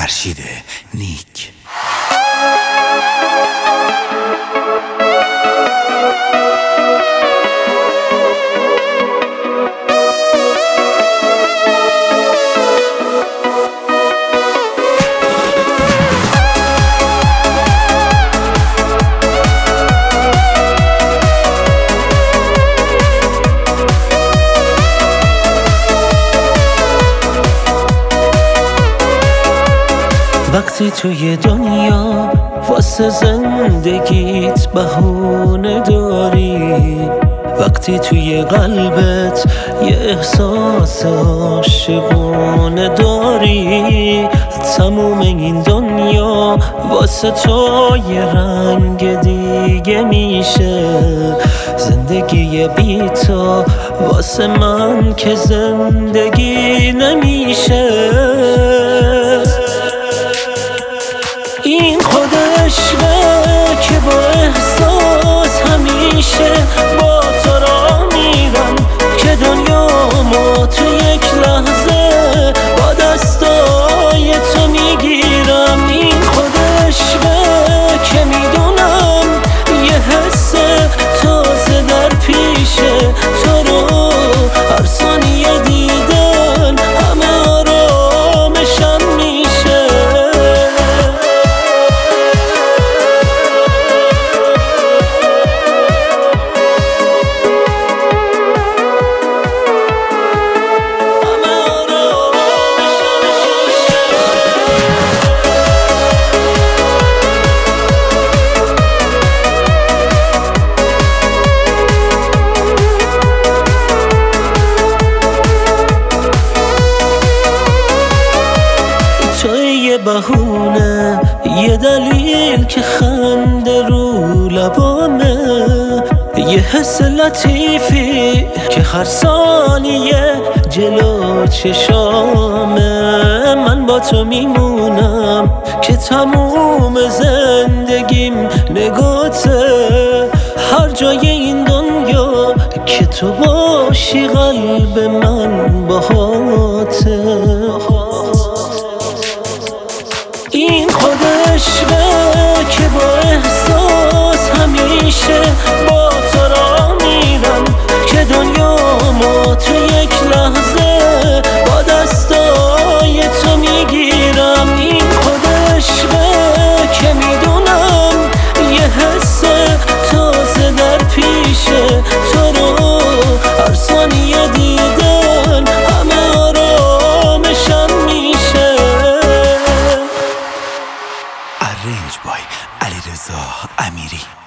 فرشید نیک. وقتی توی دنیا واسه زندگیت بهونه داری، وقتی توی قلبت یه احساس عاشقونه داری، تموم این دنیا واسه تو یه رنگ دیگه میشه. زندگی بی تو واسه من که زندگی نمیشه. این خودش که با احساس همیشه با تو را میرم که دنیامو تو یک لحظه با دستای تو میگیرم. این خودش که میدونم یه حس تازه در پیشه، تو رو هر ثانیه دیدن همه آرامشم میشه. یه بهونه، یه دلیل که خنده رو لبامه، یه حس لطیفی که هر ثانیه جلو چشامه. من با تو میمونم که تموم زندگیم نگاته، هر جای این دنیا که تو باشی قلب من باهاته. این خودش که با احساس همیشه با تو را میرم که دنیامو تو یک لحظه با دستای تو میگیرم. این خودش که میدونم یه حس تازه در پیشه، تو رو هر ثانیه دیدن همه آرامشم میشه. Arranged by علیرضا امیری.